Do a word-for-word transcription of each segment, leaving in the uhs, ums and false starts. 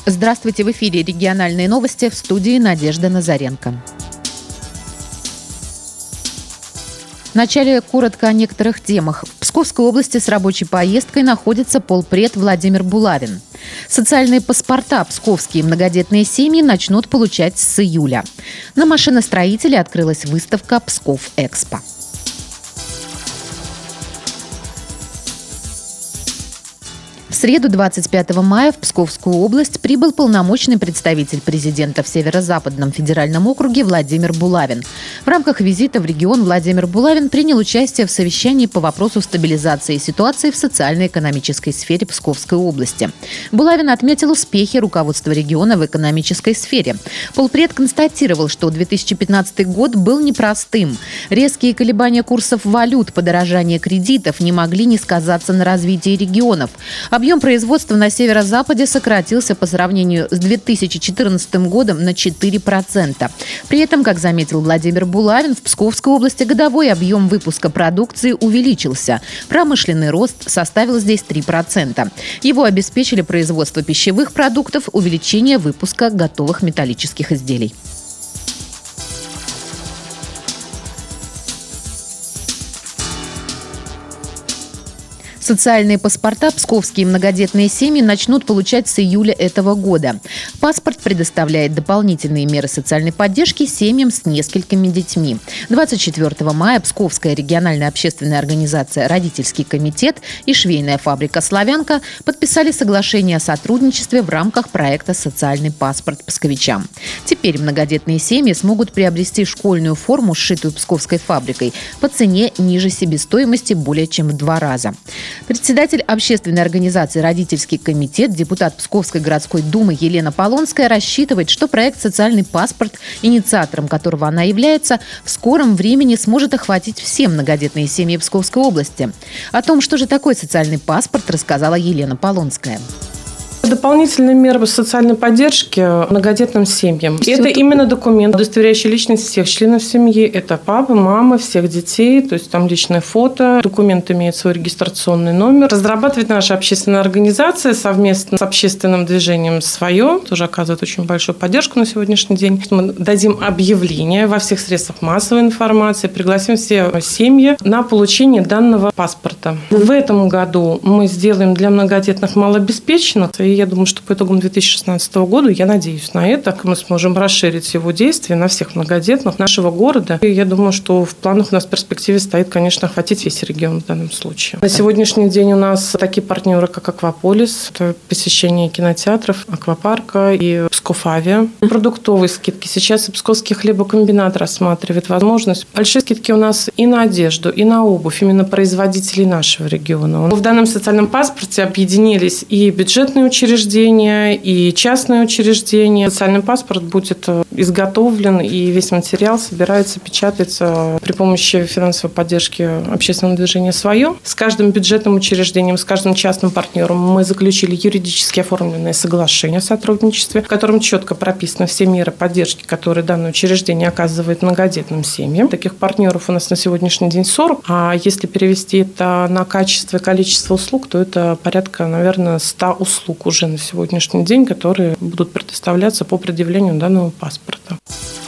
Здравствуйте, в эфире региональные новости, в студии Надежда Назаренко. Вначале коротко о некоторых темах. В Псковской области с рабочей поездкой находится полпред Владимир Булавин. Социальные паспорта псковские многодетные семьи начнут получать с июля. На машиностроителе открылась выставка «Псков-Экспо». В среду, двадцать пятого мая, в Псковскую область прибыл полномочный представитель президента в Северо-Западном федеральном округе Владимир Булавин. В рамках визита в регион Владимир Булавин принял участие в совещании по вопросу стабилизации ситуации в социально-экономической сфере Псковской области. Булавин отметил успехи руководства региона в экономической сфере. Полпред констатировал, что две тысячи пятнадцатый год был непростым. Резкие колебания курсов валют, подорожание кредитов не могли не сказаться на развитии регионов. Объем производства на северо-западе сократился по сравнению с две тысячи четырнадцатым годом на четыре процента. При этом, как заметил Владимир Булавин, в Псковской области годовой объем выпуска продукции увеличился. Промышленный рост составил здесь три процента. Его обеспечили производство пищевых продуктов, увеличение выпуска готовых металлических изделий. Социальные паспорта псковские многодетные семьи начнут получать с июля этого года. Паспорт предоставляет дополнительные меры социальной поддержки семьям с несколькими детьми. двадцать четвёртого мая Псковская региональная общественная организация «Родительский комитет» и швейная фабрика «Славянка» подписали соглашение о сотрудничестве в рамках проекта «Социальный паспорт псковичам». Теперь многодетные семьи смогут приобрести школьную форму, сшитую Псковской фабрикой, по цене ниже себестоимости более чем в два раза. Председатель общественной организации «Родительский комитет», депутат Псковской городской думы Елена Полонская рассчитывает, что проект «Социальный паспорт», инициатором которого она является, в скором времени сможет охватить все многодетные семьи Псковской области. О том, что же такое социальный паспорт, рассказала Елена Полонская. Дополнительные меры социальной поддержки многодетным семьям. Все это тут... именно документ, удостоверяющий личность всех членов семьи. Это папа, мама, всех детей, то есть там личное фото. Документ имеет свой регистрационный номер. Разрабатывает наша общественная организация совместно с общественным движением «Свое». Тоже оказывает очень большую поддержку на сегодняшний день. Мы дадим объявление во всех средствах массовой информации, пригласим все семьи на получение данного паспорта. В этом году мы сделаем для многодетных малообеспеченных. И я думаю, что по итогам две тысячи шестнадцатого года, я надеюсь на это, мы сможем расширить его действие на всех многодетных нашего города. И я думаю, что в планах у нас в перспективе стоит, конечно, охватить весь регион в данном случае. На сегодняшний день у нас такие партнеры, как «Акваполис», это посещение кинотеатров, аквапарка и Псков-Авиа. Продуктовые скидки. Сейчас и Псковский хлебокомбинат рассматривает возможность. Большие скидки у нас и на одежду, и на обувь, именно производителей нашего региона. В данном социальном паспорте объединились и бюджетные учреждения, учреждения и частные учреждения. Социальный паспорт будет изготовлен, и весь материал собирается, печатается при помощи финансовой поддержки общественного движения «Свое». С каждым бюджетным учреждением, с каждым частным партнером мы заключили юридически оформленное соглашение о сотрудничестве, в котором четко прописаны все меры поддержки, которые данное учреждение оказывает многодетным семьям. Таких партнеров у нас на сегодняшний день сорок, а если перевести это на качество и количество услуг, то это порядка, наверное, ста услуг уже на сегодняшний день, которые будут предоставляться по предъявлению данного паспорта.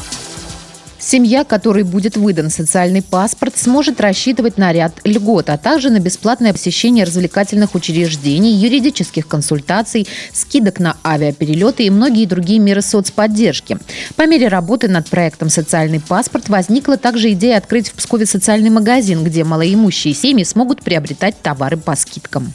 Семья, которой будет выдан социальный паспорт, сможет рассчитывать на ряд льгот, а также на бесплатное посещение развлекательных учреждений, юридических консультаций, скидок на авиаперелеты и многие другие меры соцподдержки. По мере работы над проектом «Социальный паспорт» возникла также идея открыть в Пскове социальный магазин, где малоимущие семьи смогут приобретать товары по скидкам.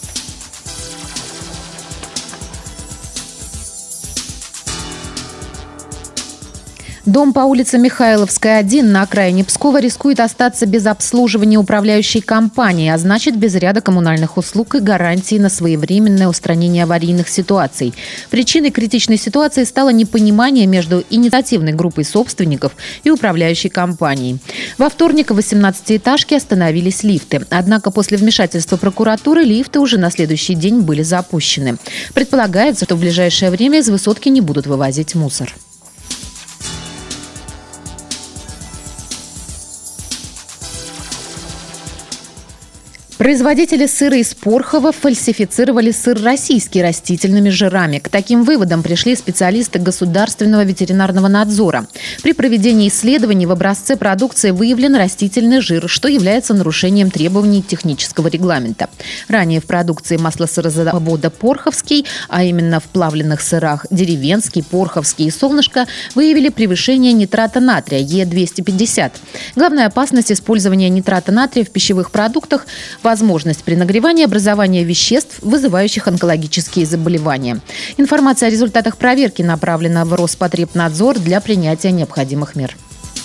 Дом по улице Михайловская, один на окраине Пскова рискует остаться без обслуживания управляющей компании, а значит без ряда коммунальных услуг и гарантий на своевременное устранение аварийных ситуаций. Причиной критичной ситуации стало непонимание между инициативной группой собственников и управляющей компанией. Во вторник в восемнадцатиэтажке остановились лифты. Однако после вмешательства прокуратуры лифты уже на следующий день были запущены. Предполагается, что в ближайшее время из высотки не будут вывозить мусор. Производители сыра из Порхова фальсифицировали сыр российский растительными жирами. К таким выводам пришли специалисты Государственного ветеринарного надзора. При проведении исследований в образце продукции выявлен растительный жир, что является нарушением требований технического регламента. Ранее в продукции маслосырозавода «Порховский», а именно в плавленных сырах «Деревенский», «Порховский» и «Солнышко», выявили превышение нитрата натрия Е двести пятьдесят. Главная опасность использования нитрата натрия в пищевых продуктах – возможность при нагревании образования веществ, вызывающих онкологические заболевания. Информация о результатах проверки направлена в Роспотребнадзор для принятия необходимых мер.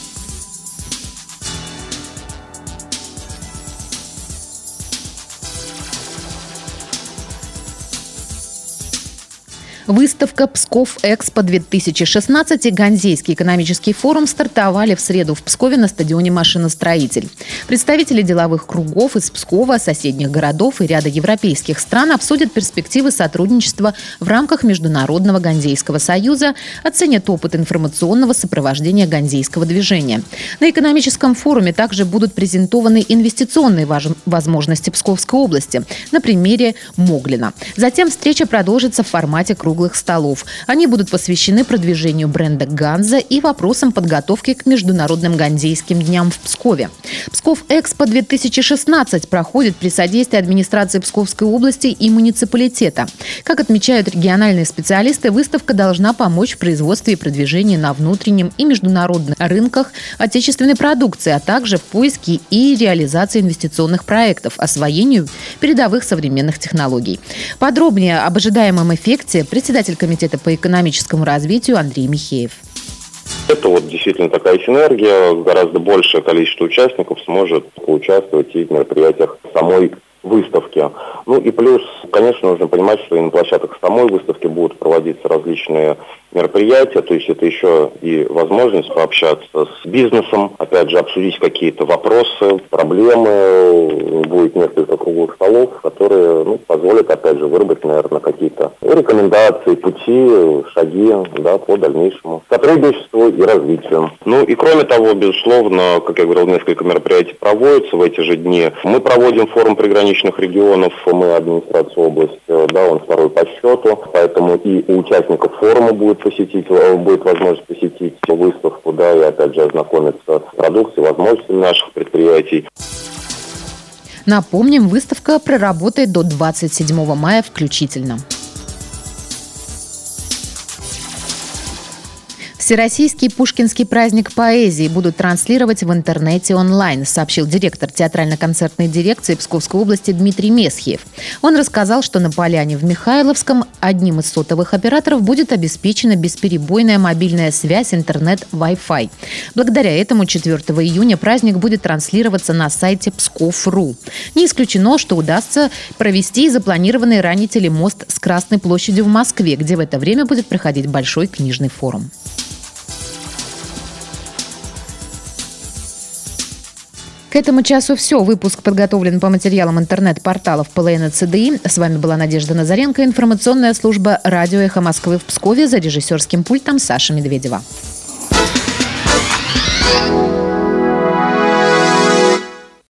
Выставка «Псков-Экспо-две тысячи шестнадцать» и Ганзейский экономический форум стартовали в среду в Пскове на стадионе «Машиностроитель». Представители деловых кругов из Пскова, соседних городов и ряда европейских стран обсудят перспективы сотрудничества в рамках Международного Ганзейского союза, оценят опыт информационного сопровождения ганзейского движения. На экономическом форуме также будут презентованы инвестиционные возможности Псковской области на примере Моглина. Затем встреча продолжится в формате круглых столов. Они будут посвящены продвижению бренда «Ганза» и вопросам подготовки к Международным Ганзейским дням в Пскове. «Псков-Экспо-две тысячи шестнадцать» проходит при содействии администрации Псковской области и муниципалитета. Как отмечают региональные специалисты, выставка должна помочь в производстве и продвижении на внутреннем и международных рынках отечественной продукции, а также в поиске и реализации инвестиционных проектов, освоению передовых современных технологий. Подробнее об ожидаемом эффекте председатель комитета по экономическому развитию Андрей Михеев. Это вот действительно такая синергия, гораздо большее количество участников сможет поучаствовать и в мероприятиях самой выставки. Ну и плюс, конечно, нужно понимать, что и на площадках самой выставки будут проводиться различные мероприятия, то есть это еще и возможность пообщаться с бизнесом, опять же, обсудить какие-то вопросы, проблемы, будет несколько круглых столов, которые ну, позволят, опять же, выработать, наверное, какие-то рекомендации, пути, шаги да, по дальнейшему сотрудничеству и развитию. Ну и кроме того, безусловно, как я говорил, несколько мероприятий проводятся в эти же дни. Мы проводим форум приграничных регионов, мы администрация области, да, он второй по счету, поэтому и у участников форума будет посетить, будет возможность посетить выставку, да, и опять же ознакомиться с продукцией, возможностями наших предприятий. Напомним, выставка проработает до двадцать седьмого мая включительно. Всероссийский Пушкинский праздник поэзии будут транслировать в интернете онлайн, сообщил директор театрально-концертной дирекции Псковской области Дмитрий Месхиев. Он рассказал, что на поляне в Михайловском одним из сотовых операторов будет обеспечена бесперебойная мобильная связь, интернет, Wi-Fi. Благодаря этому четвёртого июня праздник будет транслироваться на сайте псков точка ру. Не исключено, что удастся провести запланированный ранее телемост с Красной площадью в Москве, где в это время будет проходить большой книжный форум. К этому часу все. Выпуск подготовлен по материалам интернет-порталов ПЛН и ЦДИ. С вами была Надежда Назаренко. Информационная служба «Радио Эхо Москвы» в Пскове. За режиссерским пультом Саша Медведева.